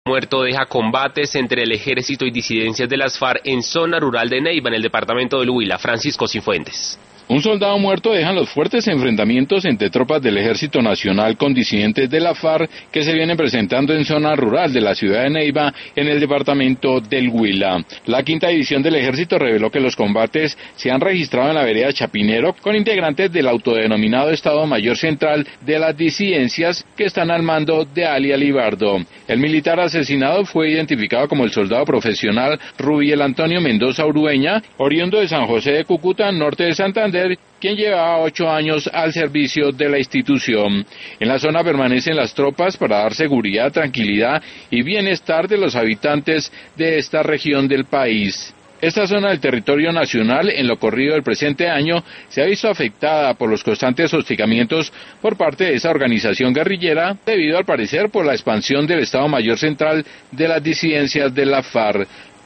muerto deja combates entre el ejército y disidencias de las FARC en zona rural de Neiva, en el departamento del Huila. Francisco Cifuentes. Un soldado muerto dejan los fuertes enfrentamientos entre tropas del Ejército Nacional con disidentes de la FARC que se vienen presentando en zona rural de la ciudad de Neiva, en el departamento del Huila. La quinta división del Ejército reveló que los combates se han registrado en la vereda Chapinero con integrantes del autodenominado Estado Mayor Central de las disidencias que están al mando de Ali Alibardo. El militar asesinado fue identificado como el soldado profesional Rubiel Antonio Mendoza Urueña, oriundo de San José de Cúcuta, norte de Santander, quien llevaba 8 años al servicio de la institución. En la zona permanecen las tropas para dar seguridad, tranquilidad y bienestar de los habitantes de esta región del país. Esta zona del territorio nacional, en lo corrido del presente año, se ha visto afectada por los constantes hostigamientos por parte de esa organización guerrillera, debido al parecer por la expansión del Estado Mayor Central de las disidencias de la FARC.